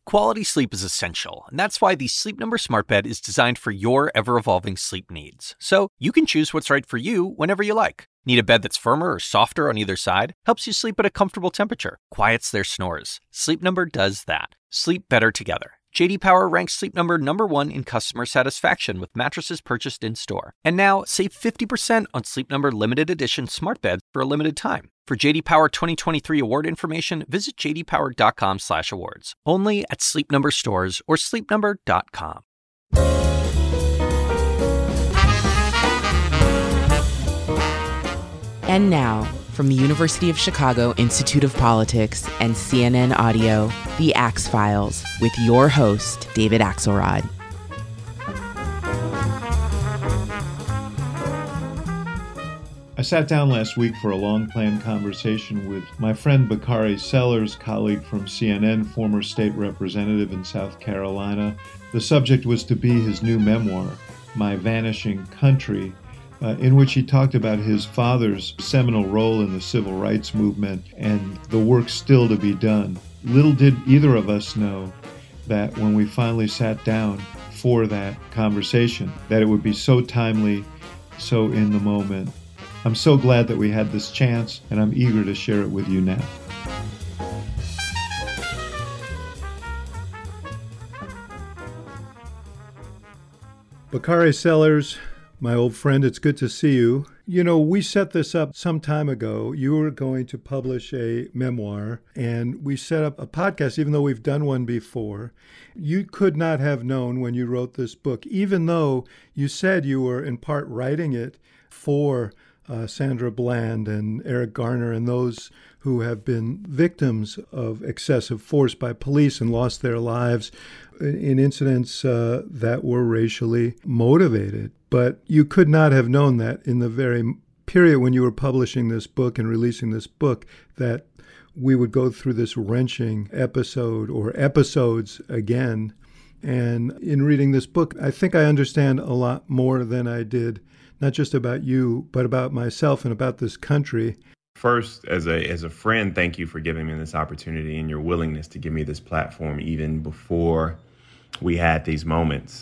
Quality sleep is essential, and that's why the Sleep Number Smart Bed is designed for your ever-evolving sleep needs. So you can choose what's right for you whenever you like. Need a bed that's firmer or softer on either side? Helps you sleep at a comfortable temperature, quiets their snores. Sleep Number does that. Sleep better together. J.D. Power ranks Sleep Number #1 in customer satisfaction with mattresses purchased in-store. And now, save 50% on Sleep Number limited edition smart beds for a limited time. For J.D. Power 2023 award information, visit jdpower.com/awards. Only at Sleep Number stores or sleepnumber.com. And now, from the University of Chicago Institute of Politics and CNN Audio, The Axe Files, with your host, David Axelrod. I sat down last week for a long-planned conversation with my friend Bakari Sellers, colleague from CNN, former state representative in South Carolina. The subject was to be his new memoir, My Vanishing Country, in which he talked about his father's seminal role in the civil rights movement and the work still to be done. Little did either of us know that when we finally sat down for that conversation, that it would be so timely, so in the moment. I'm so glad that we had this chance, and I'm eager to share it with you now. Bakari Sellers, my old friend, it's good to see you. You know, we set this up some time ago. You were going to publish a memoir, and we set up a podcast, even though we've done one before. You could not have known when you wrote this book, even though you said you were in part writing it for Sandra Bland and Eric Garner and those who have been victims of excessive force by police and lost their lives in incidents that were racially motivated. But you could not have known that in the very period when you were publishing this book and releasing this book, that we would go through this wrenching episode or episodes again. And in reading this book, I think I understand a lot more than I did, not just about you, but about myself and about this country. First, as a friend, thank you for giving me this opportunity and your willingness to give me this platform even before we had these moments.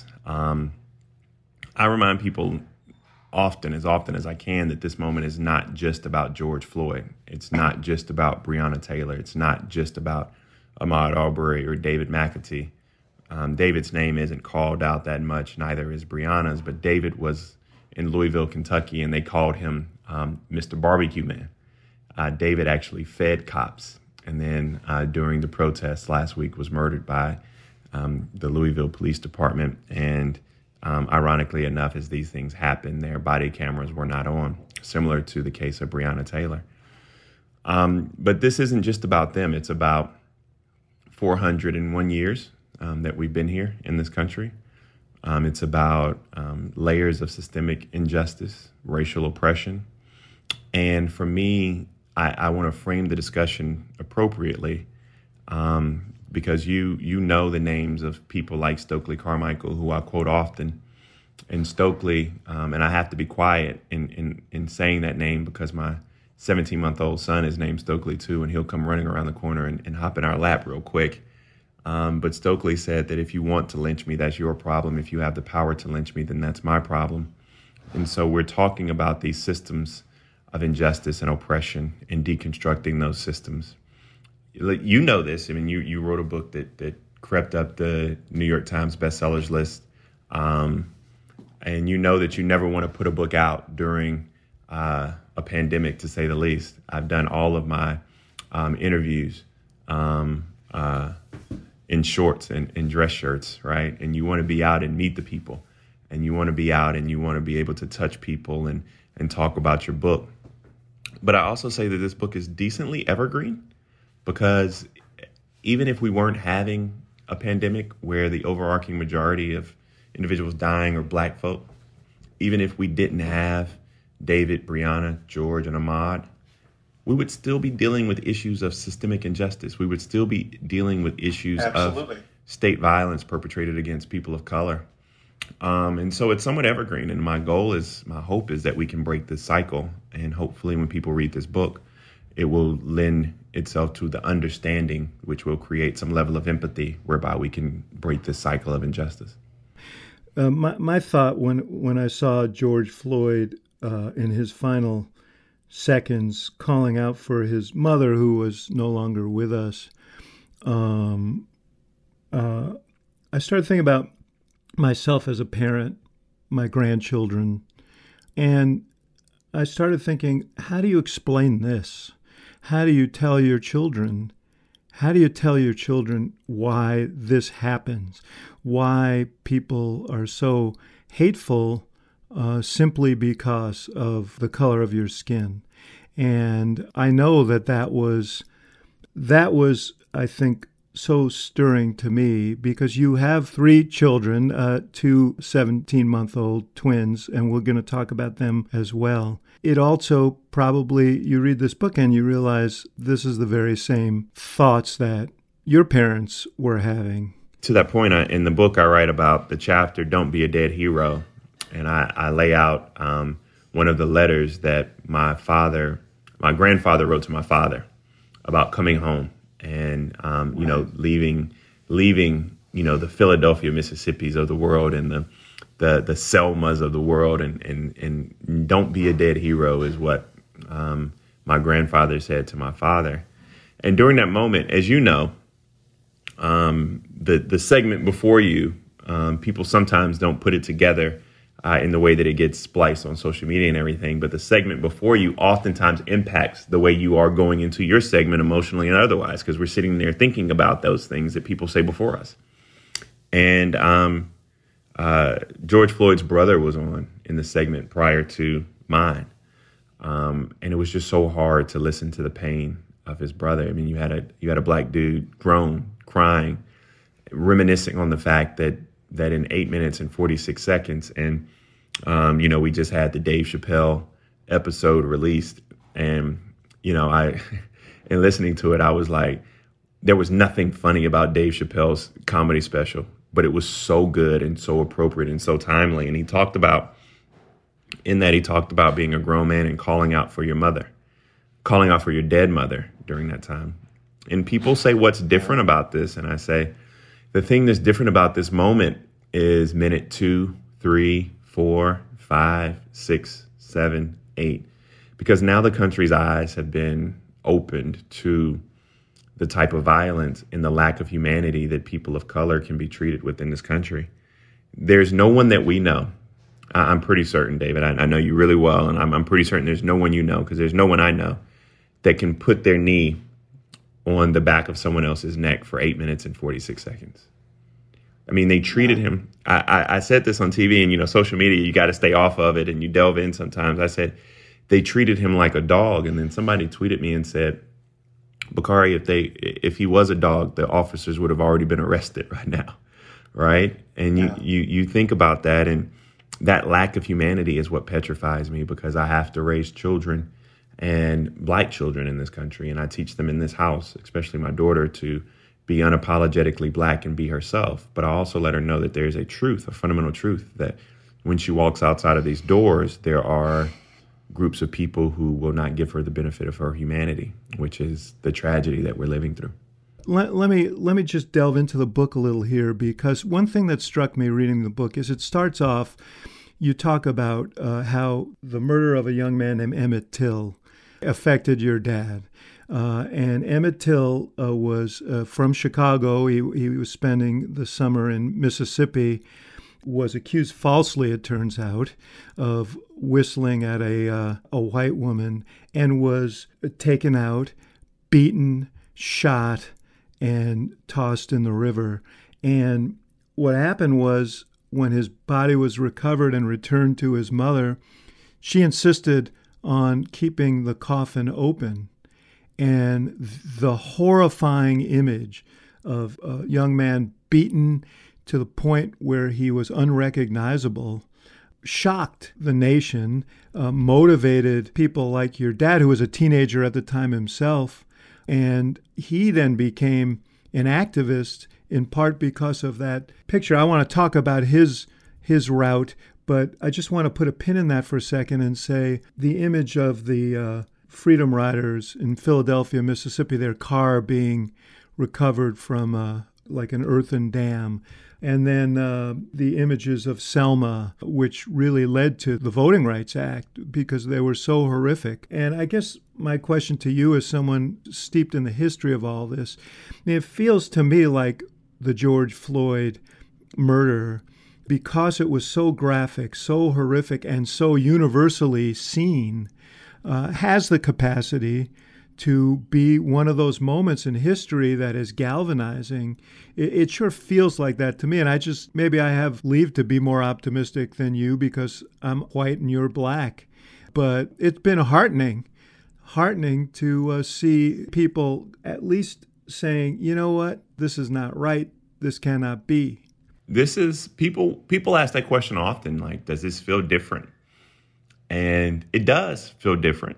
I remind people often as I can that this moment is not just about George Floyd. It's not just about Breonna Taylor. It's not just about Ahmaud Arbery or David McAtee. David's name isn't called out that much, neither is Breonna's, but David was in Louisville, Kentucky, and they called him Mr. Barbecue Man. David actually fed cops, and then during the protests last week was murdered by the Louisville Police Department. And ironically enough, as these things happen, their body cameras were not on, similar to the case of Breonna Taylor. But this isn't just about them. It's about 401 years that we've been here in this country. It's about layers of systemic injustice, racial oppression. And for me, I want to frame the discussion appropriately because you know the names of people like Stokely Carmichael, who I quote often. And Stokely, and I have to be quiet in saying that name because my 17-month-old son is named Stokely too, and he'll come running around the corner and hop in our lap real quick. But Stokely said that if you want to lynch me, that's your problem. If you have the power to lynch me, then that's my problem. And so we're talking about these systems of injustice and oppression and deconstructing those systems. You know this. I mean, you wrote a book that crept up the New York Times bestsellers list. And you know that you never want to put a book out during a pandemic, to say the least. I've done all of my interviews in shorts and in dress shirts, right? And you want to be out and meet the people. And you want to be out and you want to be able to touch people and talk about your book. But I also say that this book is decently evergreen because even if we weren't having a pandemic where the overarching majority of individuals dying are Black folk, even if we didn't have David, Breonna, George, and Ahmaud, we would still be dealing with issues of systemic injustice. We would still be dealing with issues of state violence perpetrated against people of color. And so it's somewhat evergreen. And my hope is that we can break this cycle. And hopefully when people read this book, it will lend itself to the understanding, which will create some level of empathy whereby we can break this cycle of injustice. My thought when I saw George Floyd in his final seconds calling out for his mother, who was no longer with us, I started thinking about myself as a parent, my grandchildren, and I started thinking, how do you explain this? How do you tell your children? How do you tell your children why this happens? Why people are so hateful simply because of the color of your skin? And I know that was, I think, so stirring to me, because you have 3 children, 2 17-month-old twins, and we're going to talk about them as well. It also probably, you read this book and you realize this is the very same thoughts that your parents were having. To that point, in the book, I write about the chapter, Don't Be a Dead Hero. And I lay out one of the letters that my grandfather wrote to my father about coming home and, leaving, the Philadelphia, Mississippis of the world and the Selmas of the world. And don't be a dead hero is what my grandfather said to my father. And during that moment, as you know, the segment before you, people sometimes don't put it together in the way that it gets spliced on social media and everything. But the segment before you oftentimes impacts the way you are going into your segment emotionally and otherwise, because we're sitting there thinking about those things that people say before us. And George Floyd's brother was on in the segment prior to mine. And it was just so hard to listen to the pain of his brother. I mean, you had a black dude grown, crying, reminiscing on the fact that in 8 minutes and 46 seconds, and we just had the Dave Chappelle episode released, and in listening to it, I was like, there was nothing funny about Dave Chappelle's comedy special, but it was so good and so appropriate and so timely. And he talked about being a grown man and calling out for your mother, calling out for your dead mother during that time. And people say, what's different about this? And I say, the thing that's different about this moment is minute 2, 3, 4, 5, 6, 7, 8, because now the country's eyes have been opened to the type of violence and the lack of humanity that people of color can be treated with in this country. There's no one that we know. I'm pretty certain, David, I know you really well, and I'm pretty certain there's no one you know, because there's no one I know that can put their knee on the back of someone else's neck for 8 minutes and 46 seconds. I mean, they treated him. I said this on TV, and, social media, you got to stay off of it and you delve in sometimes. I said they treated him like a dog. And then somebody tweeted me and said, Bakari, if he was a dog, the officers would have already been arrested right now. Right. And you think about that, and that lack of humanity is what petrifies me, because I have to raise children and black children in this country. And I teach them in this house, especially my daughter, to be unapologetically black and be herself. But I also let her know that there's a truth, a fundamental truth, that when she walks outside of these doors, there are groups of people who will not give her the benefit of her humanity, which is the tragedy that we're living through. Let me just delve into the book a little here, because one thing that struck me reading the book is it starts off, you talk about how the murder of a young man named Emmett Till affected your dad. And Emmett Till was from Chicago. He was spending the summer in Mississippi, was accused falsely, it turns out, of whistling at a white woman, and was taken out, beaten, shot, and tossed in the river. And what happened was, when his body was recovered and returned to his mother, she insisted on keeping the coffin open. And the horrifying image of a young man beaten to the point where he was unrecognizable shocked the nation, motivated people like your dad, who was a teenager at the time himself. And he then became an activist, in part because of that picture. I want to talk about his route, but I just want to put a pin in that for a second and say the image of the freedom riders in Philadelphia, Mississippi, their car being recovered from like an earthen dam. And then the images of Selma, which really led to the Voting Rights Act because they were so horrific. And I guess my question to you as someone steeped in the history of all this, it feels to me like the George Floyd murder, because it was so graphic, so horrific, and so universally seen, has the capacity to be one of those moments in history that is galvanizing. It sure feels like that to me. And maybe I have leave to be more optimistic than you because I'm white and you're black. But it's been heartening to see people at least saying, you know what, this is not right. This cannot be. This is, people ask that question often, like, does this feel different? And it does feel different.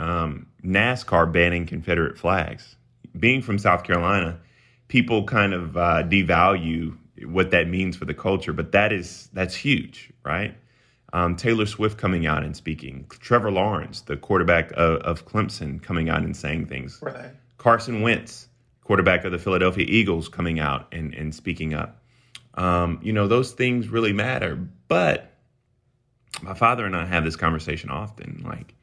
NASCAR banning Confederate flags. Being from South Carolina, people kind of devalue what that means for the culture, but that's huge, right? Taylor Swift coming out and speaking, Trevor Lawrence, the quarterback of Clemson, coming out and saying things. Right. Carson Wentz, quarterback of the Philadelphia Eagles, coming out and speaking up. Those things really matter. But my father and I have this conversation often, like,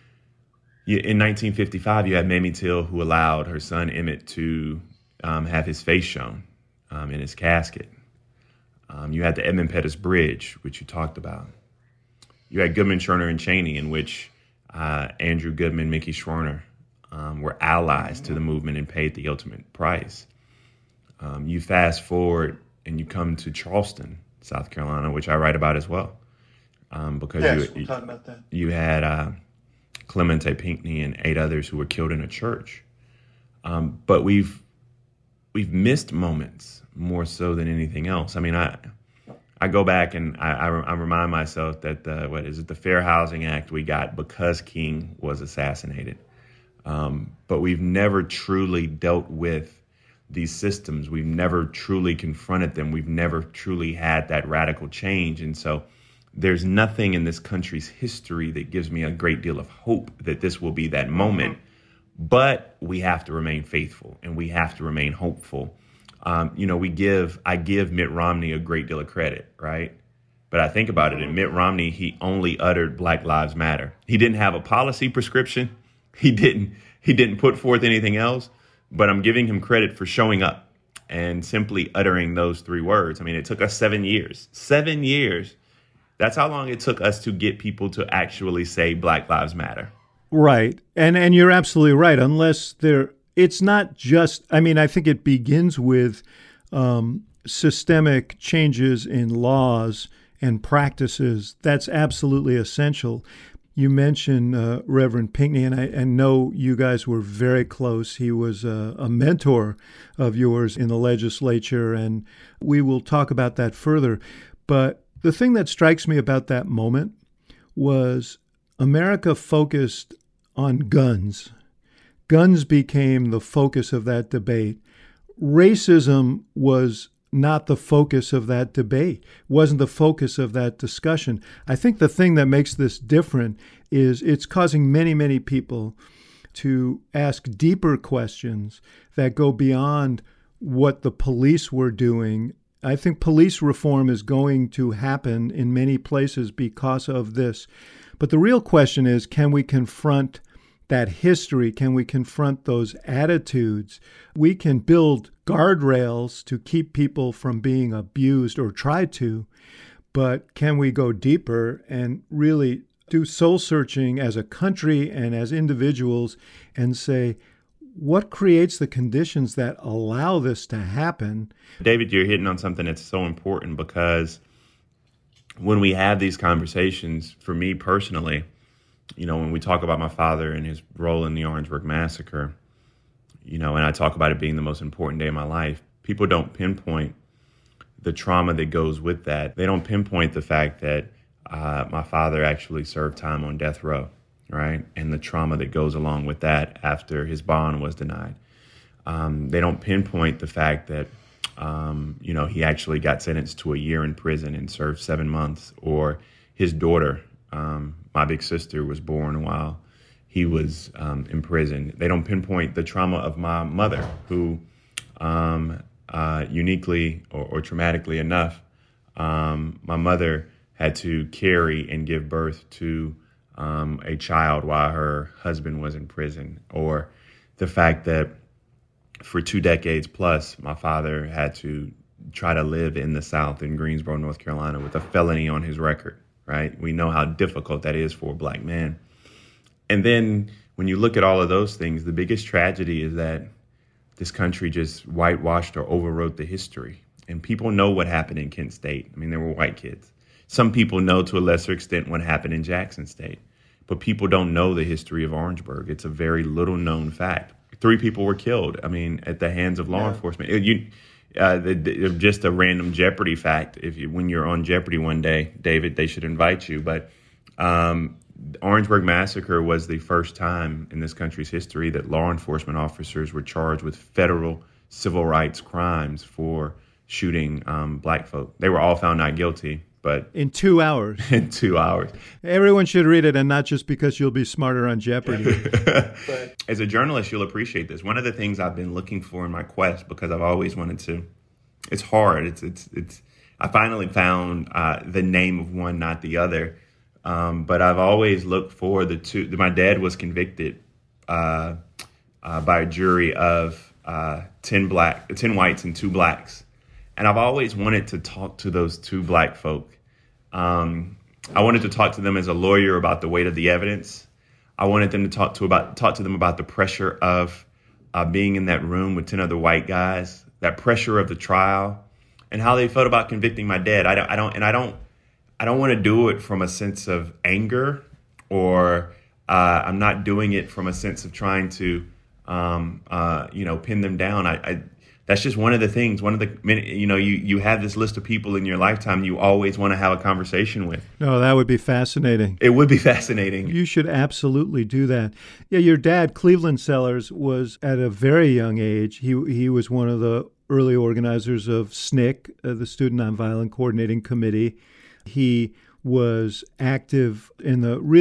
in 1955, you had Mamie Till, who allowed her son Emmett to have his face shown in his casket. You had the Edmund Pettus Bridge, which you talked about. You had Goodman, Schwerner, and Cheney, in which Andrew Goodman, Mickey Schwerner were allies to the movement and paid the ultimate price. You fast forward and you come to Charleston, South Carolina, which I write about as well. Because we'll talk about that. You had Clemente Pinckney and 8 others who were killed in a church. But we've missed moments more so than anything else. I mean, I go back and I remind myself that the Fair Housing Act we got because King was assassinated. But we've never truly dealt with these systems. We've never truly confronted them. We've never truly had that radical change. And so there's nothing in this country's history that gives me a great deal of hope that this will be that moment. But we have to remain faithful and we have to remain hopeful. I give Mitt Romney a great deal of credit, right? But I think about it, and Mitt Romney, he only uttered Black Lives Matter. He didn't have a policy prescription. He didn't put forth anything else, but I'm giving him credit for showing up and simply uttering those 3 words. I mean, it took us 7 years. 7 years. That's how long it took us to get people to actually say Black Lives Matter. Right. And you're absolutely right. It's not just, I mean, I think it begins with systemic changes in laws and practices. That's absolutely essential. You mentioned Reverend Pinckney, and I know you guys were very close. He was a mentor of yours in the legislature, and we will talk about that further. But the thing that strikes me about that moment was America focused on guns. Guns became the focus of that debate. Racism was not the focus of that debate, wasn't the focus of that discussion. I think the thing that makes this different is it's causing many, many people to ask deeper questions that go beyond what the police were doing. I think police reform is going to happen in many places because of this. But the real question is, can we confront that history? Can we confront those attitudes? We can build guardrails to keep people from being abused or try to, but can we go deeper and really do soul searching as a country and as individuals and say, what creates the conditions that allow this to happen? David, you're hitting on something that's so important because when we have these conversations, for me personally, when we talk about my father and his role in the Orangeburg Massacre, and I talk about it being the most important day of my life, people don't pinpoint the trauma that goes with that. They don't pinpoint the fact that my father actually served time on death row, right? And the trauma that goes along with that after his bond was denied. They don't pinpoint the fact that, he actually got sentenced to a year in prison and served 7 months, or his daughter, my big sister, was born while he was in prison. They don't pinpoint the trauma of my mother, who uniquely or traumatically enough, my mother had to carry and give birth to a child while her husband was in prison, or the fact that for 2 decades plus, my father had to try to live in the South in Greensboro, North Carolina, with a felony on his record, right? We know how difficult that is for a Black man. And then when you look at all of those things, the biggest tragedy is that this country just whitewashed or overwrote the history. And people know what happened in Kent State. I mean, there were white kids. Some people know to a lesser extent what happened in Jackson State. But people don't know the history of Orangeburg. It's a very little known fact. 3 people were killed, I mean, at the hands of law enforcement. Just a random Jeopardy fact. When you're on Jeopardy one day, David, they should invite you. But Orangeburg Massacre was the first time in this country's history that law enforcement officers were charged with federal civil rights crimes for shooting Black folk. They were all found not guilty, but in 2 hours. In 2 hours. Everyone should read it, and not just because you'll be smarter on Jeopardy. But as a journalist, you'll appreciate this. One of the things I've been looking for in my quest, because I've always wanted to, it's hard. It's. I finally found the name of one, not the other. But I've always looked for the two. My dad was convicted by a jury of 10 whites and 2 blacks. And I've always wanted to talk to those 2 Black folk. I wanted to talk to them as a lawyer about the weight of the evidence. I wanted them to talk to them about the pressure of being in that room with 10 other white guys, that pressure of the trial, and how they felt about convicting my dad. I don't want to do it from a sense of anger, or I'm not doing it from a sense of trying to, pin them down. That's just one of the things. You have this list of people in your lifetime you always want to have a conversation with. No, that would be fascinating. It would be fascinating. You should absolutely do that. Yeah, your dad, Cleveland Sellers, was at a very young age. He was one of the early organizers of SNCC, the Student Nonviolent Coordinating Committee. He was active in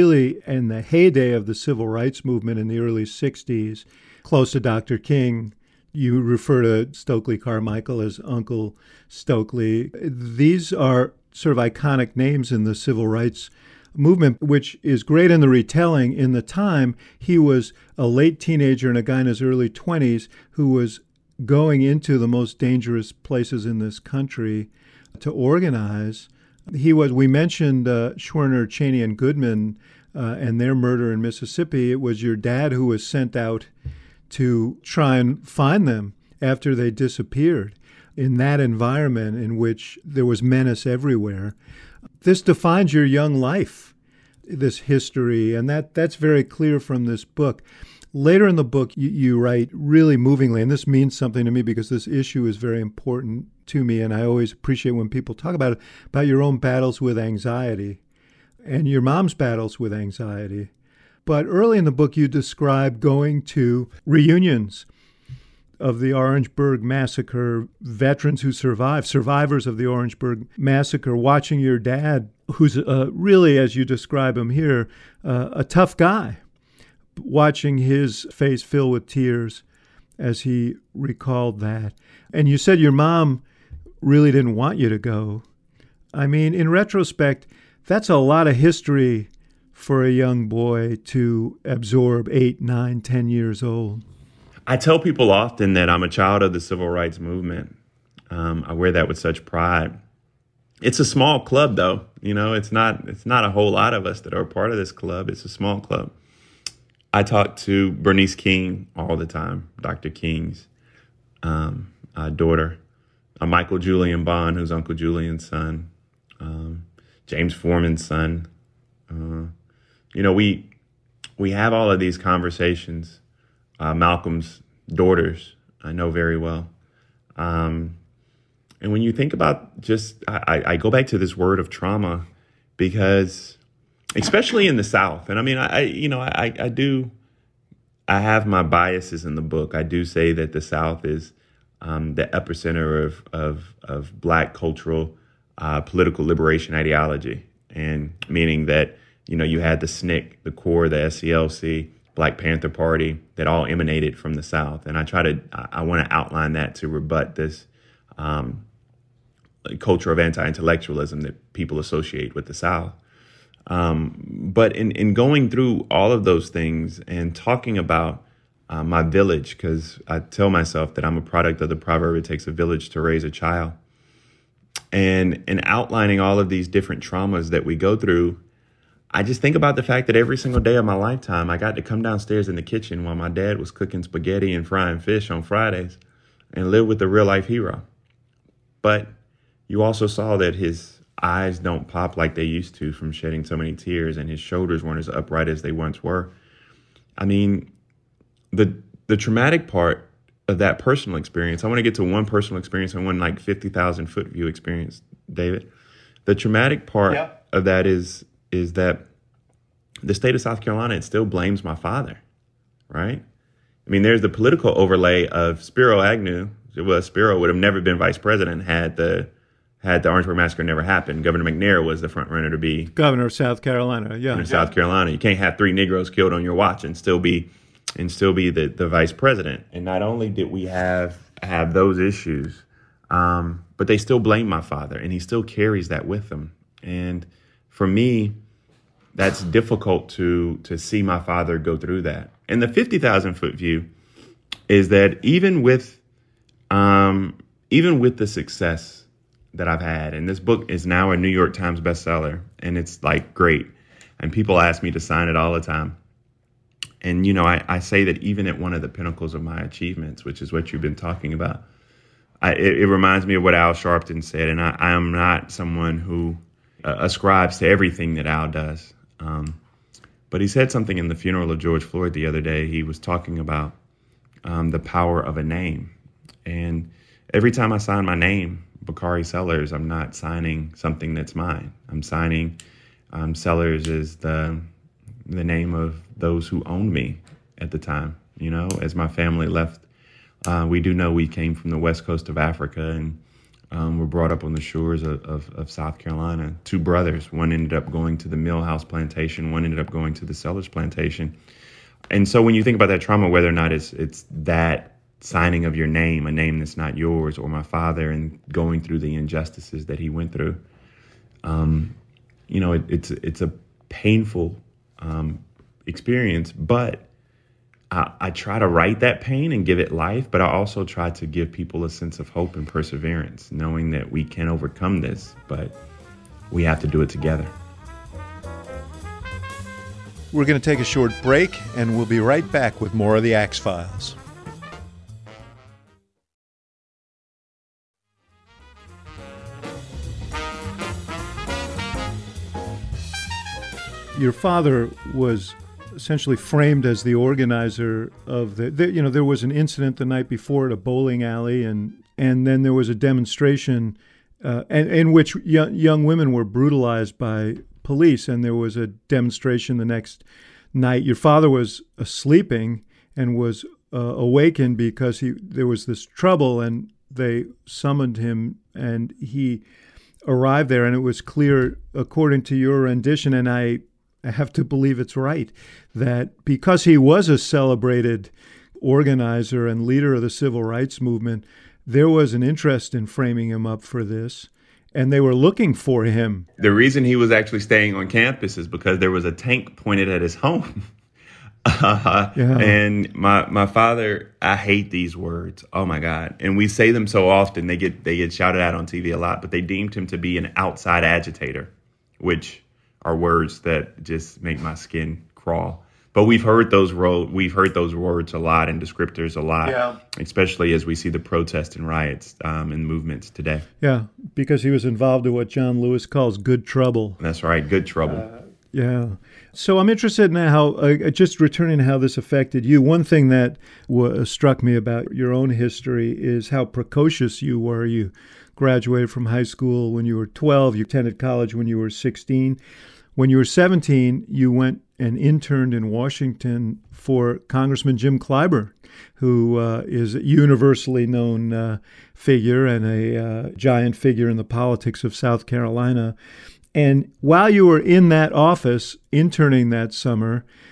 the heyday of the civil rights movement in the early 60s, close to Dr. King. You refer to Stokely Carmichael as Uncle Stokely. These are sort of iconic names in the civil rights movement, which is great in the retelling. In the time, he was a late teenager and a guy in his early 20s who was going into the most dangerous places in this country to organize. We mentioned Schwerner, Cheney, and Goodman and their murder in Mississippi. It was your dad who was sent out to try and find them after they disappeared in that environment in which there was menace everywhere. This defines your young life, this history, and that's very clear from this book. Later in the book, you write really movingly, and this means something to me because this issue is very important to me, and I always appreciate when people talk about it, about your own battles with anxiety and your mom's battles with anxiety. But early in the book, you describe going to reunions of the Orangeburg Massacre, veterans who survivors of the Orangeburg Massacre, watching your dad, who's really, as you describe him here, a tough guy, watching his face fill with tears as he recalled that. And you said your mom really didn't want you to go. I mean, in retrospect, that's a lot of history for a young boy to absorb, 8, 9, 10 years old. I tell people often that I'm a child of the civil rights movement. I wear that with such pride. It's a small club, though. It's not a whole lot of us that are a part of this club. It's a small club. I talk to Bernice King all the time, Dr. King's daughter, Michael Julian Bond, who's Uncle Julian's son, James Foreman's son. We have all of these conversations. Malcolm's daughters, I know very well. And when you think about I go back to this word of trauma because, especially in the South, and I mean, I have my biases in the book. I do say that the South is the epicenter of Black cultural political liberation ideology, and meaning that, you had the SNCC, the CORE, the SCLC, Black Panther Party that all emanated from the South. And I want to outline that to rebut this culture of anti-intellectualism that people associate with the South. But in going through all of those things and talking about my village, because I tell myself that I'm a product of the proverb, it takes a village to raise a child. And in outlining all of these different traumas that we go through, I just think about the fact that every single day of my lifetime, I got to come downstairs in the kitchen while my dad was cooking spaghetti and frying fish on Fridays and live with a real life hero. But you also saw that his eyes don't pop like they used to from shedding so many tears, and his shoulders weren't as upright as they once were. I mean, the traumatic part of that personal experience, I want to get to one personal experience and one like 50,000 foot view experience, David. The traumatic part of that is that the state of South Carolina, it still blames my father, right? I mean, there's the political overlay of Spiro Agnew. Well, Spiro would have never been vice president had the Orangeburg Massacre never happened. Governor McNair was the front runner to be governor of South Carolina. Yeah, governor of South Carolina. You can't have 3 Negroes killed on your watch and still be the vice president. And not only did we have those issues, but they still blame my father, and he still carries that with him. And for me, that's difficult to see my father go through that. And the 50,000 foot view is that even with the success that I've had, and this book is now a New York Times bestseller, and it's like great, and people ask me to sign it all the time. And, you know, I say that even at one of the pinnacles of my achievements, which is what you've been talking about, it reminds me of what Al Sharpton said, and I am not someone who ascribes to everything that Al does. But he said something in the funeral of George Floyd the other day. He was talking about the power of a name. And every time I sign my name, Bakari Sellers, I'm not signing something that's mine. I'm signing Sellers as the name of those who owned me at the time. You know, as my family left, we do know we came from the west coast of Africa and were brought up on the shores of South Carolina. 2 brothers. One ended up going to the Millhouse plantation. One ended up going to the Sellers plantation. And so when you think about that trauma, whether or not it's that signing of your name, a name that's not yours, or my father and going through the injustices that he went through, you know, it's a painful experience, but I try to write that pain and give it life, but I also try to give people a sense of hope and perseverance, knowing that we can overcome this, but we have to do it together. We're going to take a short break, and we'll be right back with more of the Axe Files. Your father was essentially framed as the organizer of there was an incident the night before at a bowling alley, and then there was a demonstration in which young women were brutalized by police, and there was a demonstration the next night. Your father was sleeping and was awakened because there was this trouble, and they summoned him, and he arrived there, and it was clear, according to your rendition, and I have to believe it's right, that because he was a celebrated organizer and leader of the civil rights movement, there was an interest in framing him up for this, and they were looking for him. The reason he was actually staying on campus is because there was a tank pointed at his home. And my father, I hate these words. Oh my God. And we say them so often, they get shouted out on TV a lot, but they deemed him to be an outside agitator, which are words that just make my skin crawl. But we've heard those words a lot and descriptors a lot, especially as we see the protests and riots and movements today. Yeah, because he was involved in what John Lewis calls good trouble. That's right, good trouble. So I'm interested in how, just returning to how this affected you. One thing that struck me about your own history is how precocious you were. You graduated from high school when you were 12. You attended college when you were 16. When you were 17, you went and interned in Washington for Congressman Jim Clyburn, who is a universally known figure and a giant figure in the politics of South Carolina. And while you were in that office interning that summer,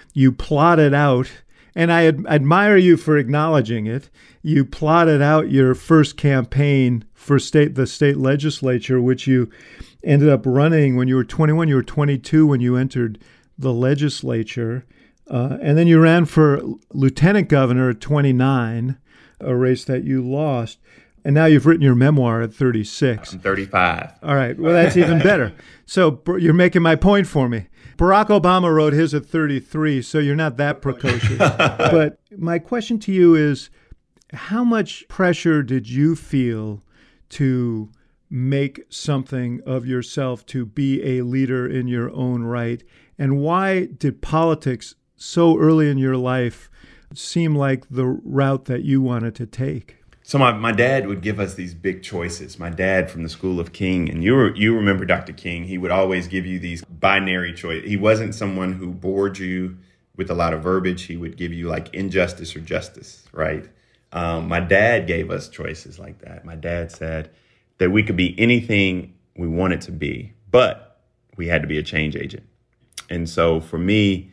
you plotted out, and I admire you for acknowledging it. You plotted out your first campaign for the state legislature, which you ended up running when you were 21. You were 22 when you entered the legislature. And then you ran for lieutenant governor at 29, a race that you lost. And now you've written your memoir at 36. I'm 35. All right. Well, that's even better. So you're making my point for me. Barack Obama wrote his at 33, so you're not that precocious. But my question to you is, how much pressure did you feel to make something of yourself, to be a leader in your own right? And why did politics so early in your life seem like the route that you wanted to take? So my dad would give us these big choices. My dad from the School of King, and you remember Dr. King, he would always give you these binary choices. He wasn't someone who bored you with a lot of verbiage. He would give you like injustice or justice, right? My dad gave us choices like that. My dad said that we could be anything we wanted to be, but we had to be a change agent. And so for me,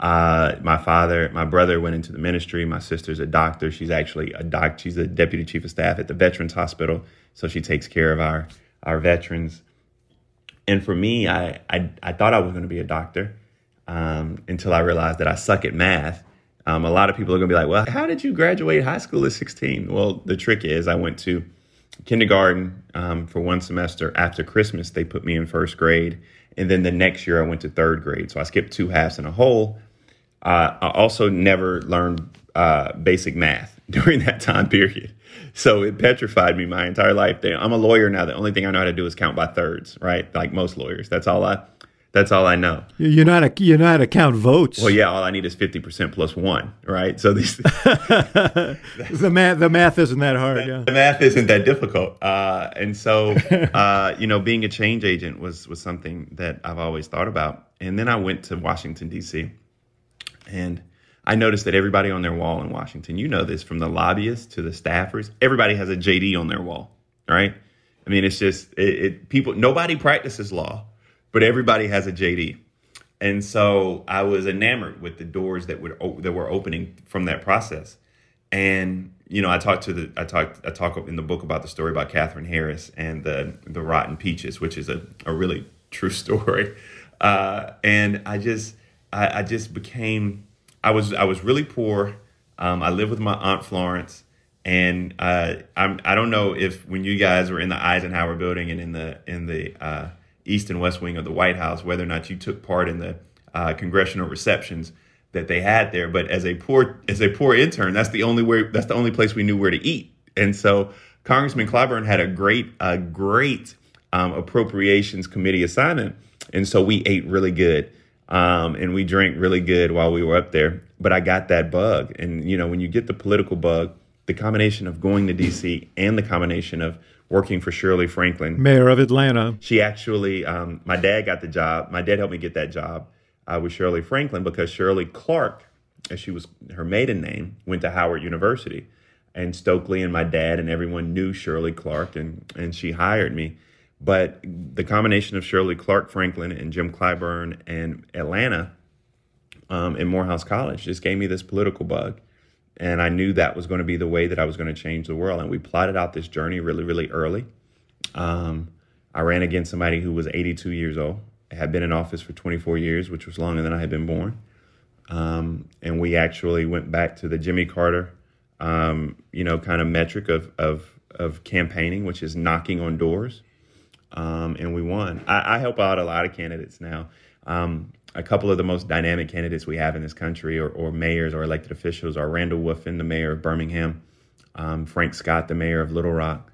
my brother went into the ministry. My sister's a doctor. She's actually she's a deputy chief of staff at the Veterans Hospital. So she takes care of our veterans. And for me, I thought I was going to be a doctor until I realized that I suck at math. A lot of people are going to be like, well, how did you graduate high school at 16? Well, the trick is I went to kindergarten for one semester. After Christmas, they put me in first grade. And then the next year I went to third grade. So I skipped 2 halves and a whole. I also never learned basic math during that time period. So it petrified me my entire life. I'm a lawyer now. The only thing I know how to do is count by thirds, right? Like most lawyers. That's all I know. You're not to count votes. Well, yeah, all I need is 50% plus 1, right? So the math isn't that hard. Yeah. The math isn't that difficult. And so, being a change agent was something that I've always thought about. And then I went to Washington, D.C., and I noticed that everybody on their wall in Washington, you know this, from the lobbyists to the staffers, everybody has a JD on their wall, right? I mean, it's just people. Nobody practices law, but everybody has a JD. And so I was enamored with the doors that were opening from that process. And I talk in the book about the story about Katherine Harris and the rotten peaches, which is a really true story. And I just became. I was really poor. I lived with my Aunt Florence, and I don't know if when you guys were in the Eisenhower building and in the East and West Wing of the White House, whether or not you took part in the congressional receptions that they had there. But as a poor intern, that's the only place we knew where to eat. And so Congressman Clyburn had a great appropriations committee assignment, and so we ate really good. And we drank really good while we were up there. But I got that bug. And, when you get the political bug, the combination of going to D.C. and the combination of working for Shirley Franklin, mayor of Atlanta. She actually, my dad got the job. My dad helped me get that job with Shirley Franklin because Shirley Clark, as she was her maiden name, went to Howard University. And Stokely and my dad and everyone knew Shirley Clark, and she hired me. But the combination of Shirley Clark Franklin and Jim Clyburn and Atlanta and Morehouse College just gave me this political bug. And I knew that was going to be the way that I was going to change the world. And we plotted out this journey really, really early. I ran against somebody who was 82 years old, had been in office for 24 years, which was longer than I had been born. And we actually went back to the Jimmy Carter, kind of metric of campaigning, which is knocking on doors. And we won. I help out a lot of candidates now. A couple of the most dynamic candidates we have in this country or mayors or elected officials are Randall Woodfin, the mayor of Birmingham, Frank Scott, the mayor of Little Rock,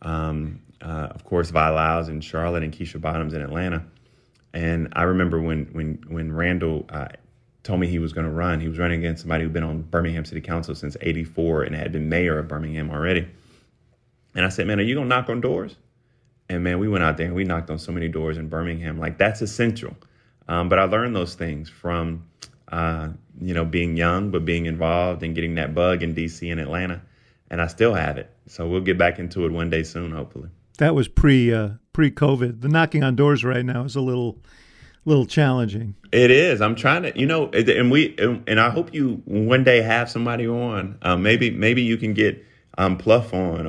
of course, Vi Lyles in Charlotte and Keisha Bottoms in Atlanta. And I remember when Randall told me he was going to run, he was running against somebody who'd been on Birmingham City Council since '84 and had been mayor of Birmingham already. And I said, man, are you going to knock on doors? And man, we went out there and we knocked on so many doors in Birmingham. Like, that's essential. But I learned those things from, being young, but being involved and getting that bug in D.C. and Atlanta. And I still have it. So we'll get back into it one day soon, hopefully. That was pre-COVID. The knocking on doors right now is a little little challenging. It is. I'm trying to, and I hope you one day have somebody on. Maybe you can get Pluff on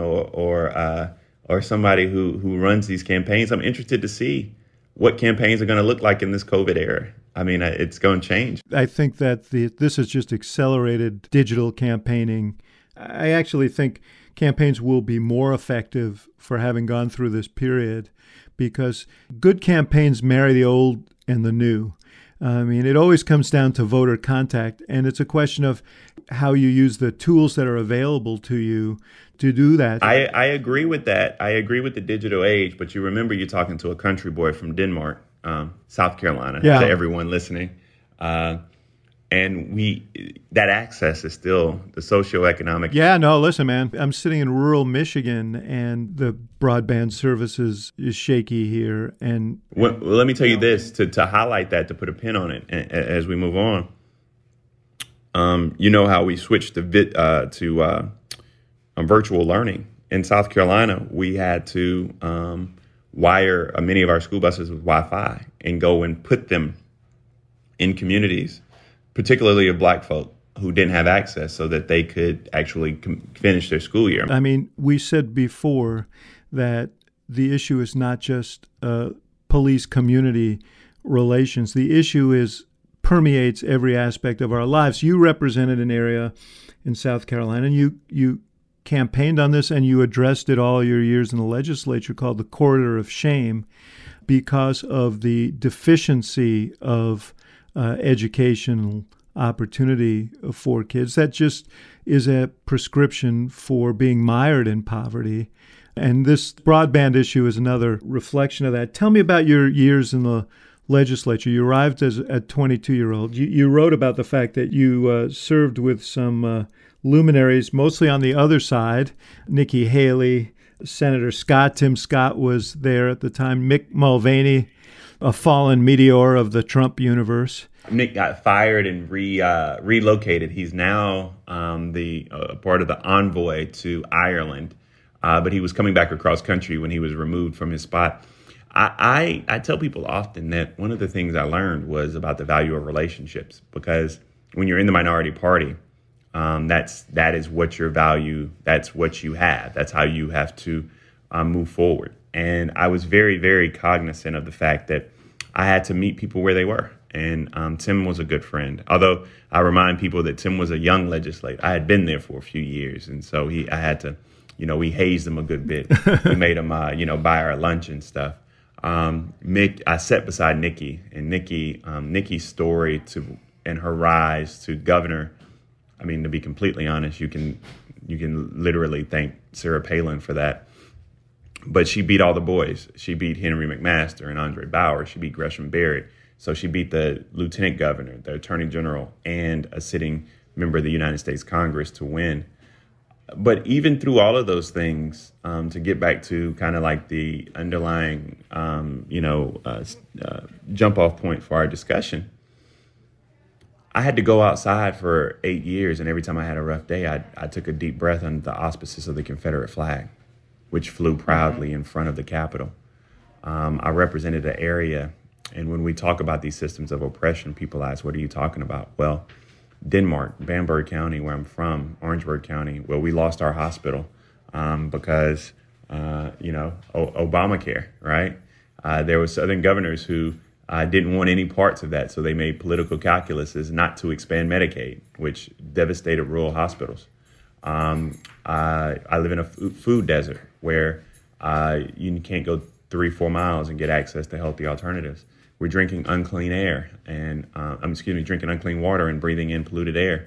or somebody who runs these campaigns. I'm interested to see what campaigns are going to look like in this COVID era. I mean, it's going to change. I think that this has just accelerated digital campaigning. I actually think campaigns will be more effective for having gone through this period because good campaigns marry the old and the new. I mean, it always comes down to voter contact, and it's a question of how you use the tools that are available to you to do that. I agree with that. I agree with the digital age, but you remember you're talking to a country boy from Denmark, South Carolina, to everyone listening. And that access is still the socioeconomic. Yeah, no, listen, man, I'm sitting in rural Michigan and the broadband services is shaky here. And well, let me tell you this, to highlight that, to put a pin on it as we move on. You know how we switched to virtual learning. In South Carolina, we had to wire many of our school buses with Wi-Fi and go and put them in communities, particularly of Black folk who didn't have access, so that they could actually finish their school year. I mean, we said before that the issue is not just police-community relations. The issue permeates every aspect of our lives. You represented an area in South Carolina, and you campaigned on this, and you addressed it all your years in the legislature, called the Corridor of Shame, because of the deficiency of educational opportunity for kids. That just is a prescription for being mired in poverty. And this broadband issue is another reflection of that. Tell me about your years in the legislature. You arrived as a 22-year-old. You wrote about the fact that you served with some luminaries, mostly on the other side, Nikki Haley, Senator Scott. Tim Scott was there at the time. Mick Mulvaney, a fallen meteor of the Trump universe. Mick got fired and relocated. He's now the part of the envoy to Ireland, but he was coming back across country when he was removed from his spot. I tell people often that one of the things I learned was about the value of relationships, because when you're in the minority party, that is what your value, that's what you have. That's how you have to move forward. And I was very, very cognizant of the fact that I had to meet people where they were. And Tim was a good friend. Although I remind people that Tim was a young legislator. I had been there for a few years. And so I had to, we hazed him a good bit. We made him, buy our lunch and stuff. I sat beside Nikki, and Nikki's story and her rise to governor. I mean, to be completely honest, you can literally thank Sarah Palin for that. But she beat all the boys. She beat Henry McMaster and Andre Bauer. She beat Gresham Barrett. So she beat the lieutenant governor, the attorney general, and a sitting member of the United States Congress to win. But even through all of those things, to get back to kind of like the underlying, jump off point for our discussion, I had to go outside for 8 years. And every time I had a rough day, I took a deep breath under the auspices of the Confederate flag, which flew proudly in front of the Capitol. I represented an area. And when we talk about these systems of oppression, people ask, what are you talking about? Well, Denmark, Bamberg County, where I'm from, Orangeburg County, well, we lost our hospital because, Obamacare, right? There were Southern governors who didn't want any parts of that. So they made political calculuses not to expand Medicaid, which devastated rural hospitals. I live in a food desert where you can't go 3-4 miles and get access to healthy alternatives. We're drinking unclean air and drinking unclean water and breathing in polluted air.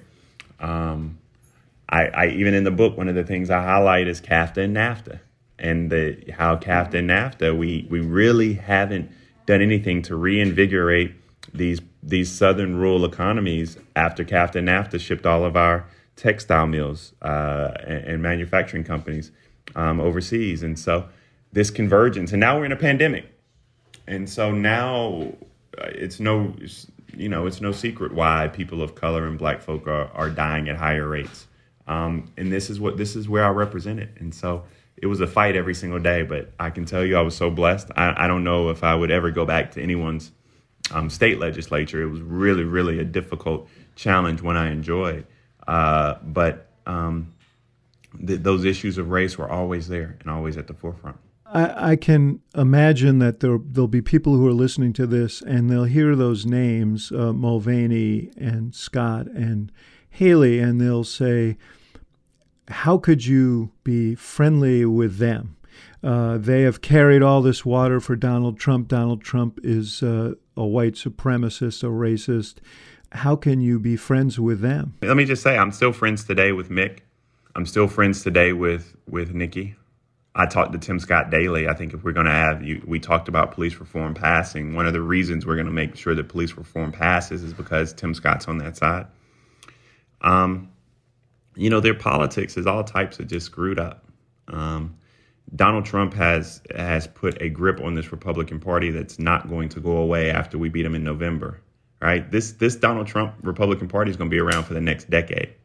I even in the book, one of the things I highlight is CAFTA and NAFTA, and how CAFTA and NAFTA, we really haven't done anything to reinvigorate these southern rural economies after CAFTA and NAFTA shipped all of our textile mills and manufacturing companies overseas. And so this convergence, and now we're in a pandemic. And so now it's no secret why people of color and Black folk are dying at higher rates. And this is where I represent it. And so it was a fight every single day, but I can tell you I was so blessed. I don't know if I would ever go back to anyone's state legislature. It was really, really a difficult challenge, one I enjoyed. But those issues of race were always there and always at the forefront. I can imagine that there'll be people who are listening to this and they'll hear those names, Mulvaney and Scott and Haley, and they'll say, how could you be friendly with them? They have carried all this water for Donald Trump. Donald Trump is a white supremacist, a racist. How can you be friends with them? Let me just say, I'm still friends today with Mick. I'm still friends today with Nikki. I talked to Tim Scott daily. I think if we're going to have we talked about police reform passing. One of the reasons we're going to make sure that police reform passes is because Tim Scott's on that side. Their politics is all types of just screwed up. Donald Trump has put a grip on this Republican Party that's not going to go away after we beat him in November. Right? This Donald Trump Republican Party is going to be around for the next decade.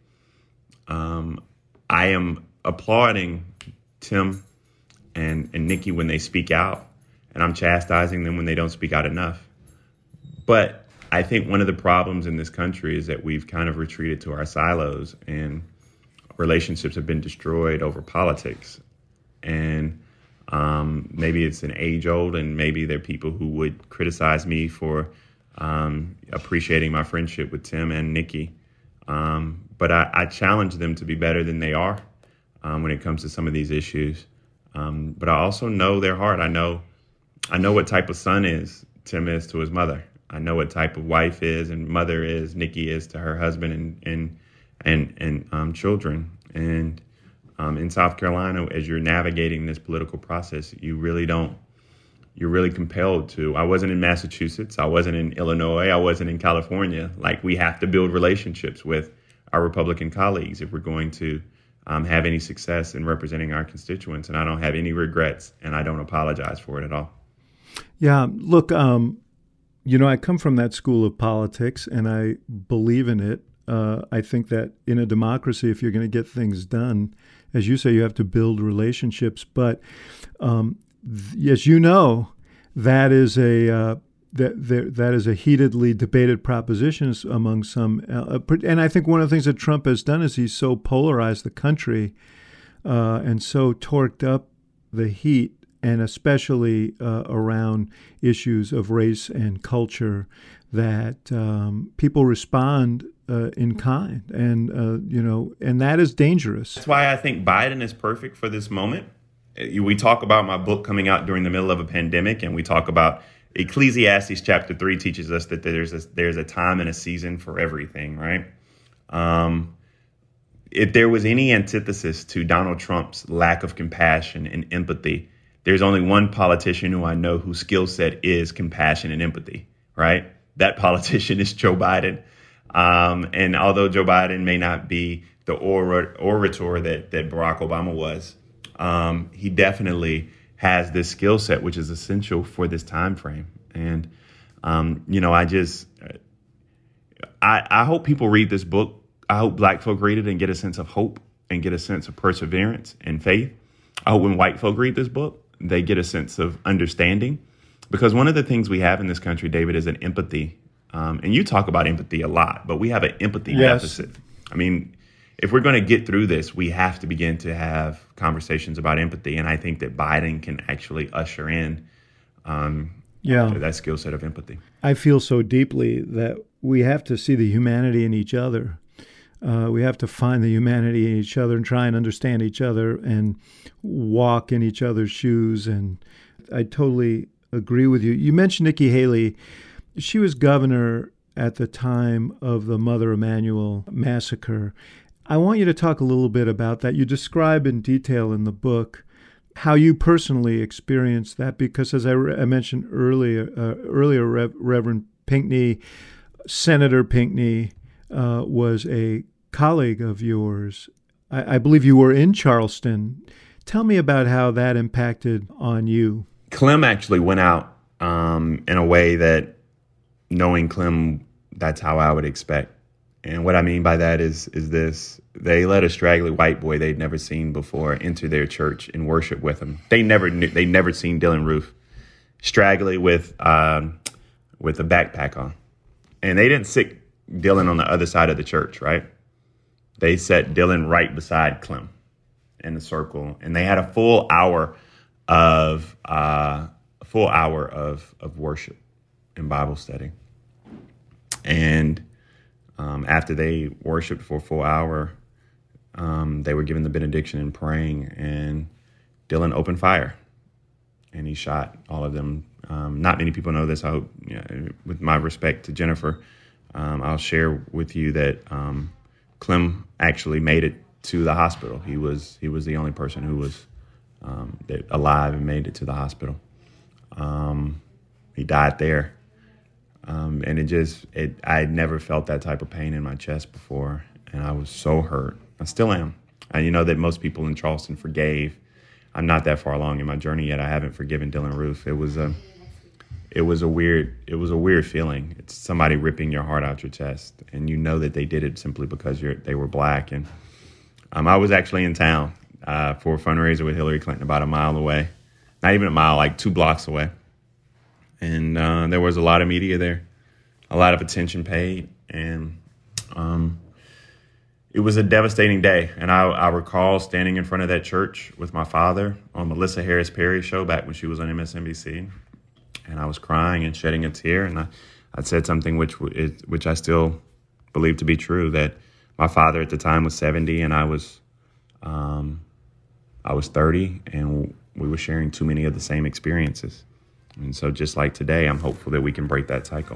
I am applauding Tim and Nikki when they speak out, and I'm chastising them when they don't speak out enough. But I think one of the problems in this country is that we've kind of retreated to our silos, and relationships have been destroyed over politics. And maybe it's an age old, and maybe there are people who would criticize me for appreciating my friendship with Tim and Nikki. But I challenge them to be better than they are when it comes to some of these issues. But I also know their heart. I know what type of son Tim is to his mother. I know what type of wife and mother Nikki is to her husband and children. And in South Carolina, as you're navigating this political process, you're really compelled to. I wasn't in Massachusetts. I wasn't in Illinois. I wasn't in California. Like, we have to build relationships with our Republican colleagues if we're going to have any success in representing our constituents. And I don't have any regrets, and I don't apologize for it at all. Yeah, look, I come from that school of politics, and I believe in it. I think that in a democracy, if you're going to get things done, as you say, you have to build relationships. But as you know, that is a heatedly debated proposition among some. And I think one of the things that Trump has done is he's so polarized the country and so torqued up the heat, and especially around issues of race and culture, that people respond in kind, and and that is dangerous. That's why I think Biden is perfect for this moment. We talk about my book coming out during the middle of a pandemic, and we talk about Ecclesiastes chapter 3 teaches us that there's a time and a season for everything, right? If there was any antithesis to Donald Trump's lack of compassion and empathy, there's only one politician who I know whose skill set is compassion and empathy, right? That politician is Joe Biden. And although Joe Biden may not be the orator that Barack Obama was, he definitely has this skill set, which is essential for this time frame. And, I hope people read this book. I hope Black folk read it and get a sense of hope and get a sense of perseverance and faith. I hope when white folk read this book, they get a sense of understanding. Because one of the things we have in this country, David, is an empathy. And you talk about empathy a lot, but we have an empathy deficit. I mean, if we're going to get through this, we have to begin to have conversations about empathy. And I think that Biden can actually usher in that skill set of empathy. I feel so deeply that we have to see the humanity in each other. We have to find the humanity in each other and try and understand each other and walk in each other's shoes. And I totally agree with you. You mentioned Nikki Haley. She was governor at the time of the Mother Emanuel massacre. I want you to talk a little bit about that. You describe in detail in the book how you personally experienced that, because as I mentioned earlier, Reverend Pinckney, Senator Pinckney, was a colleague of yours. I believe you were in Charleston. Tell me about how that impacted on you. Clem actually went out in a way that, knowing Clem, that's how I would expect. And what I mean by that is this: they let a straggly white boy they'd never seen before enter their church and worship with them. They'd never seen Dylan Roof. Straggly with with a backpack on. And they didn't sit Dylan on the other side of the church, right? They set Dylan right beside Clem in the circle. And they had a full hour of worship and Bible study. And after they worshiped for a full hour, they were given the benediction and praying, and Dylan opened fire, and he shot all of them. Not many people know this. I hope, with my respect to Jennifer, I'll share with you that Clem actually made it to the hospital. He was the only person who was alive and made it to the hospital. He died there. And I had never felt that type of pain in my chest before. And I was so hurt. I still am. And you know that most people in Charleston forgave. I'm not that far along in my journey yet. I haven't forgiven Dylan Roof. It was a weird feeling. It's somebody ripping your heart out your chest. And you know that they did it simply because they were black. And I was actually in town for a fundraiser with Hillary Clinton about a mile away. Not even a mile, like 2 blocks away. And there was a lot of media there, a lot of attention paid, and it was a devastating day. And I recall standing in front of that church with my father on Melissa Harris Perry's show back when she was on MSNBC, and I was crying and shedding a tear. And I said something which I still believe to be true, that my father at the time was 70 and I was 30, and we were sharing too many of the same experiences. And so just like today, I'm hopeful that we can break that cycle.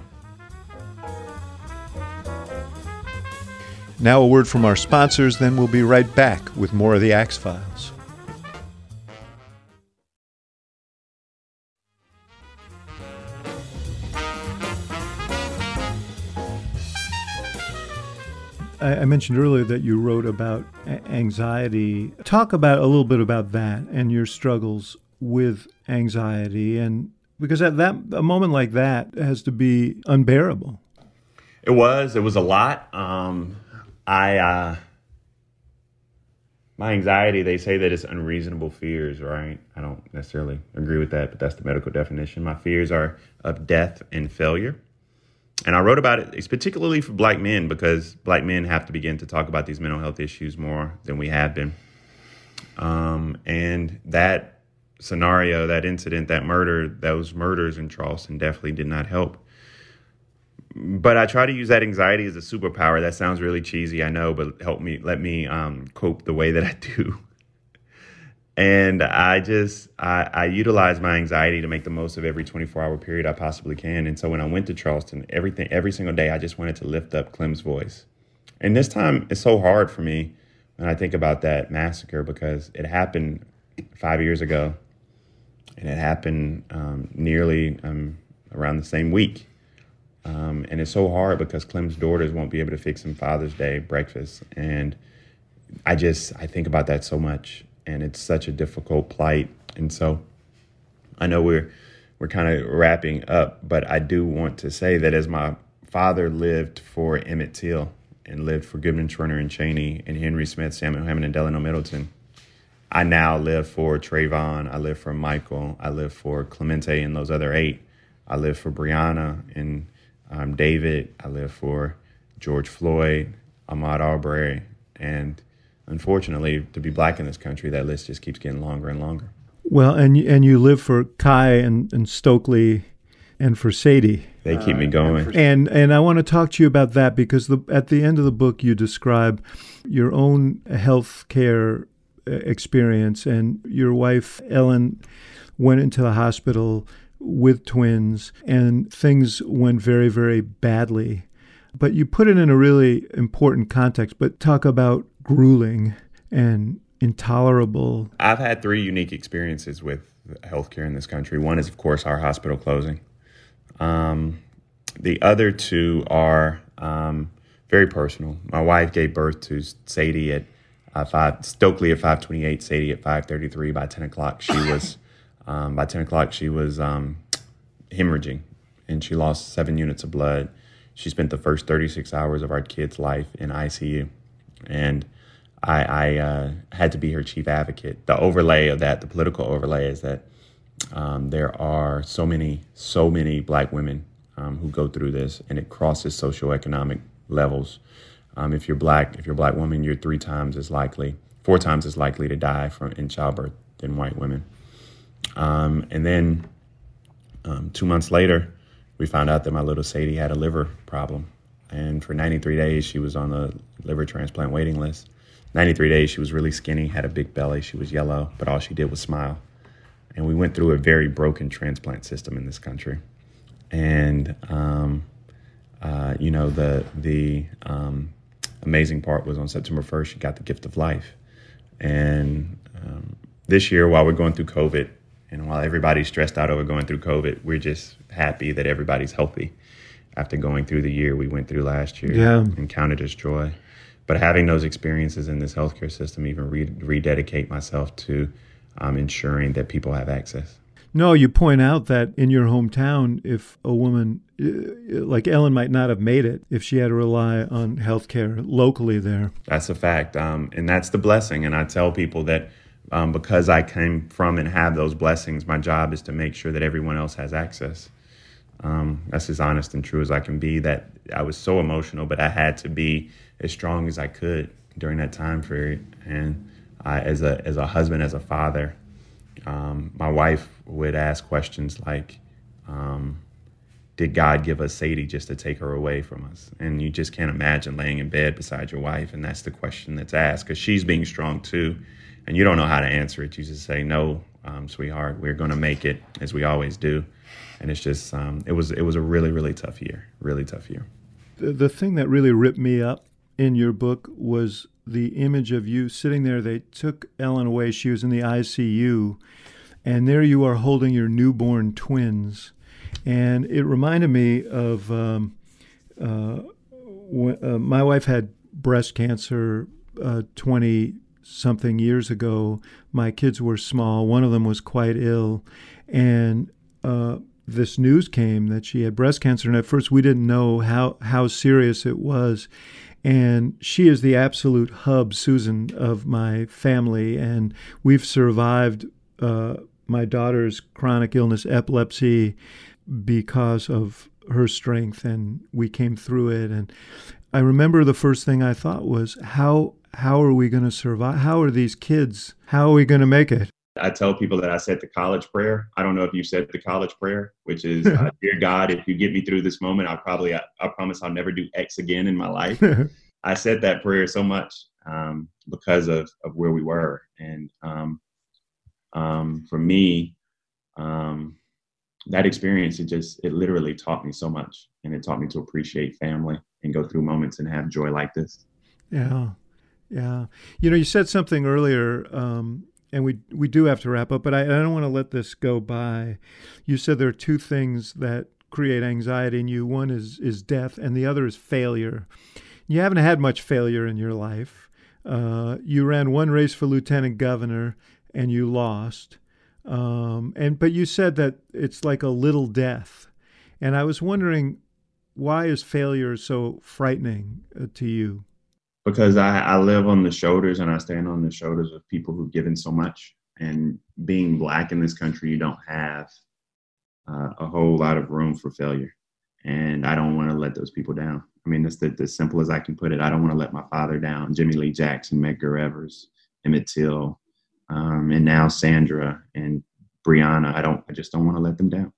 Now a word from our sponsors, then we'll be right back with more of the Axe Files. I mentioned earlier that you wrote about anxiety. Talk a little bit about that and your struggles with anxiety, and because a moment like that has to be unbearable. It was a lot. My anxiety, they say that it's unreasonable fears, right? I don't necessarily agree with that, but that's the medical definition. My fears are of death and failure. And I wrote about it, it's particularly for black men, because black men have to begin to talk about these mental health issues more than we have been. And that scenario, that incident, those murders in Charleston definitely did not help. But I try to use that anxiety as a superpower. That sounds really cheesy, I know, but let me cope the way that I do. And I utilize my anxiety to make the most of every 24-hour period I possibly can. And so when I went to Charleston, every single day, I just wanted to lift up Clem's voice. And this time, it's so hard for me when I think about that massacre, because it happened 5 years ago. And it happened nearly around the same week. And it's so hard because Clem's daughters won't be able to fix him Father's Day breakfast. And I think about that so much. And it's such a difficult plight. And so I know we're kind of wrapping up, but I do want to say that as my father lived for Emmett Till and lived for Goodman, Schwerner, and Cheney, and Henry Smith, Samuel Hammond, and Delano Middleton, I now live for Trayvon. I live for Michael. I live for Clemente and those other 8. I live for Breonna and David. I live for George Floyd, Ahmaud Arbery, and unfortunately, to be black in this country, that list just keeps getting longer and longer. Well, and you live for Kai and Stokely and for Sadie. They keep me going. And I want to talk to you about that, because at the end of the book, you describe your own health care experience, and your wife, Ellen, went into the hospital with twins, and things went very, very badly. But you put it in a really important context, but talk about grueling and intolerable. I've had 3 unique experiences with healthcare in this country. One is, of course, our hospital closing. The other 2 are very personal. My wife gave birth to Sadie at Stokely at 5:28, Sadie at 5:33. By 10 o'clock, she was hemorrhaging, and she lost 7 units of blood. She spent the first 36 hours of our kid's life in ICU, and I had to be her chief advocate. The overlay of that, the political overlay, is that there are so many black women who go through this, and it crosses socioeconomic levels. If you're black, if you're a black woman, you're 4 times as likely to die in childbirth than white women. And then 2 months later, we found out that my little Sadie had a liver problem. And for 93 days, she was on the liver transplant waiting list. 93 days, she was really skinny, had a big belly, she was yellow, but all she did was smile. And we went through a very broken transplant system in this country. And, the amazing part was on September 1st, she got the gift of life. And this year, while we're going through COVID, and while everybody's stressed out over going through COVID, we're just happy that everybody's healthy after going through the year we went through last year and counted as joy. But having those experiences in this healthcare system even rededicate myself to ensuring that people have access. No, you point out that in your hometown, if a woman like Ellen might not have made it if she had to rely on healthcare locally there. That's a fact. And that's the blessing. And I tell people that because I came from and have those blessings, my job is to make sure that everyone else has access. That's as honest and true as I can be, that I was so emotional, but I had to be as strong as I could during that time period. And as a husband, as a father, my wife would ask questions like, did God give us Sadie just to take her away from us? And you just can't imagine laying in bed beside your wife. And that's the question that's asked, because she's being strong too. And you don't know how to answer it. You just say, no, sweetheart, we're going to make it, as we always do. And it's just, it was a really, really tough year, The thing that really ripped me up in your book was the image of you sitting there. They took Ellen away. She was in the ICU. And there you are holding your newborn twins. And it reminded me of when, my wife had breast cancer 20-something years ago. My kids were small. One of them was quite ill. And this news came that she had breast cancer. And at first we didn't know how serious it was. And she is the absolute hub, Susan, of my family. And we've survived my daughter's chronic illness, epilepsy, because of her strength, and we came through it. And I remember the first thing I thought was, how are we going to survive? How are these kids? How are we going to make it? I tell people that I said the college prayer. I don't know if you said the college prayer, which is, dear God, if you get me through this moment, I promise I'll never do X again in my life. I said that prayer so much because of where we were. And for me, that experience, it literally taught me so much, and it taught me to appreciate family and go through moments and have joy like this. Yeah. Yeah. You said something earlier, and we do have to wrap up, but I don't want to let this go by. You said there are two things that create anxiety in you. One is death, and the other is failure. You haven't had much failure in your life. You ran one race for lieutenant governor, and you lost. But you said that it's like a little death. And I was wondering, why is failure so frightening to you? Because I live on the shoulders, and I stand on the shoulders of people who've given so much. And being Black in this country, you don't have a whole lot of room for failure. And I don't want to let those people down. I mean, that's the simple as I can put it. I don't want to let my father down. Jimmy Lee Jackson, Medgar Evers, Emmett Till, and now Sandra and Breonna. I just don't want to let them down.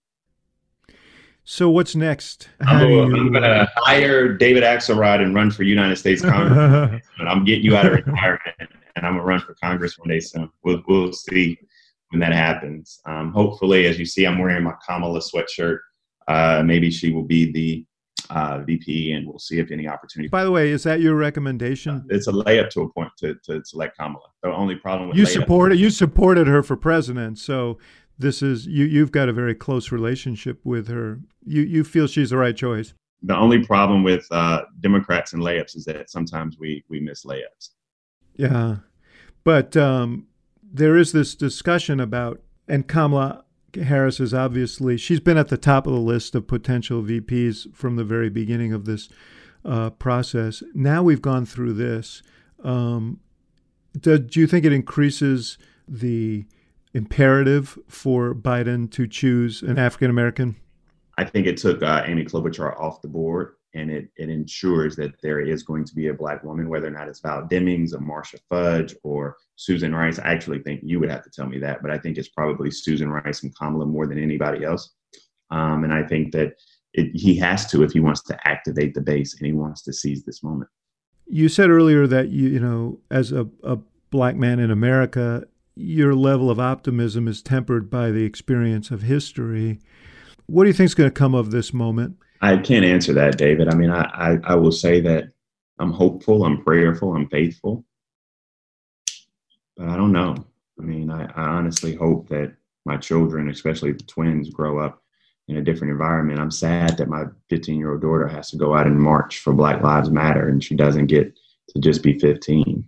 So what's next? I'm going to hire David Axelrod and run for United States Congress. But I'm getting you out of retirement, and I'm going to run for Congress one day soon. We'll see when that happens. Hopefully, as you see, I'm wearing my Kamala sweatshirt. Maybe she will be the VP, and we'll see if any opportunity. By the way, is that your recommendation? It's a layup to a point to select Kamala. The only problem with you supported her for president, so this is you've got a very close relationship with her. You feel she's the right choice. The only problem with Democrats and layups is that sometimes we miss layups. Yeah, but there is this discussion about, and Kamala Harris is obviously, she's been at the top of the list of potential VPs from the very beginning of this process. Now we've gone through this. Do you think it increases the imperative for Biden to choose an African American? I think it took Amy Klobuchar off the board, and it ensures that there is going to be a Black woman, whether or not it's Val Demings or Marsha Fudge or Susan Rice. I actually think you would have to tell me that, but I think it's probably Susan Rice and Kamala more than anybody else. And I think that he has to if he wants to activate the base and he wants to seize this moment. You said earlier that, you know, as a Black man in America, your level of optimism is tempered by the experience of history. What do you think is going to come of this moment? I can't answer that, David. I mean, I will say that I'm hopeful, I'm prayerful, I'm faithful. But I don't know. I mean, I honestly hope that my children, especially the twins, grow up in a different environment. I'm sad that my 15-year-old daughter has to go out and march for Black Lives Matter, and she doesn't get to just be 15.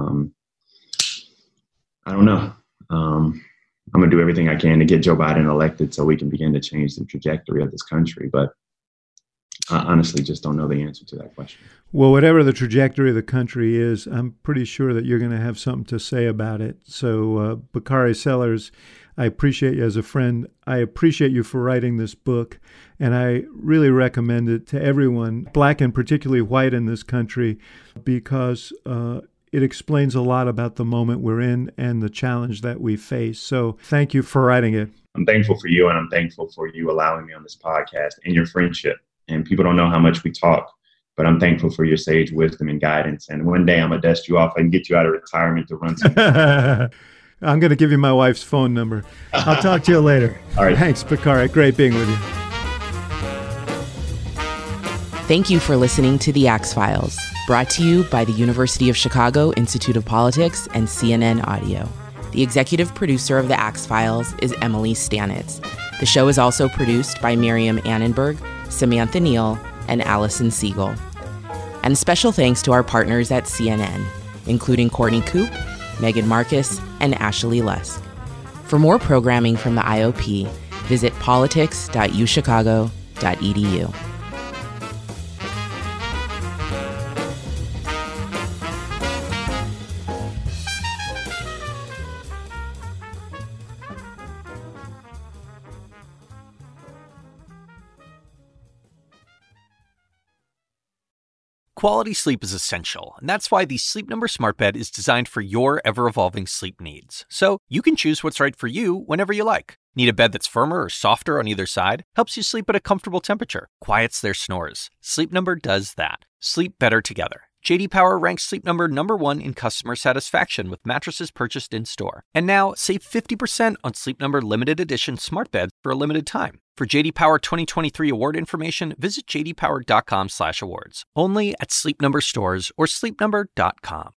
I don't know. I'm going to do everything I can to get Joe Biden elected so we can begin to change the trajectory of this country. But I honestly just don't know the answer to that question. Well, whatever the trajectory of the country is, I'm pretty sure that you're going to have something to say about it. So, Bakari Sellers, I appreciate you as a friend. I appreciate you for writing this book, and I really recommend it to everyone, Black and particularly white in this country, because it explains a lot about the moment we're in and the challenge that we face. So thank you for writing it. I'm thankful for you, and I'm thankful for you allowing me on this podcast and your friendship. And people don't know how much we talk, but I'm thankful for your sage wisdom and guidance. And one day I'm going to dust you off and get you out of retirement to run some. I'm going to give you my wife's phone number. I'll talk to you later. All right. Thanks, Bakari. Great being with you. Thank you for listening to The Axe Files, brought to you by the University of Chicago Institute of Politics and CNN Audio. The executive producer of The Axe Files is Emily Stanitz. The show is also produced by Miriam Annenberg, Samantha Neal, and Allison Siegel. And special thanks to our partners at CNN, including Courtney Coop, Megan Marcus, and Ashley Lusk. For more programming from the IOP, visit politics.uchicago.edu. Quality sleep is essential, and that's why the Sleep Number Smart Bed is designed for your ever-evolving sleep needs. So you can choose what's right for you whenever you like. Need a bed that's firmer or softer on either side? Helps you sleep at a comfortable temperature. Quiets their snores. Sleep Number does that. Sleep better together. J.D. Power ranks Sleep Number #1 in customer satisfaction with mattresses purchased in-store. And now, save 50% on Sleep Number limited edition smart beds for a limited time. For J.D. Power 2023 award information, visit jdpower.com/awards. Only at Sleep Number stores or sleepnumber.com.